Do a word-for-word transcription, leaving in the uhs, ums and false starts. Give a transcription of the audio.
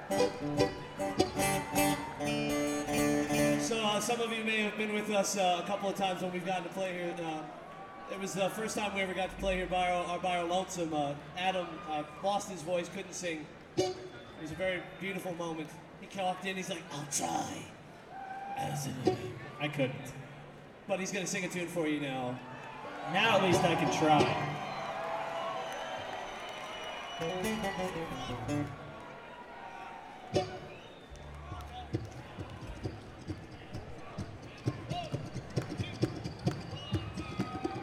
So uh, some of you may have been with us uh, a couple of times when we've gotten to play here. Uh, it was the first time we ever got to play here by our, by our lonesome. Uh, Adam uh, lost his voice, couldn't sing. It was a very beautiful moment. He walked in, he's like, I'll try. I couldn't. But he's going to sing a tune for you now. Now at least I can try.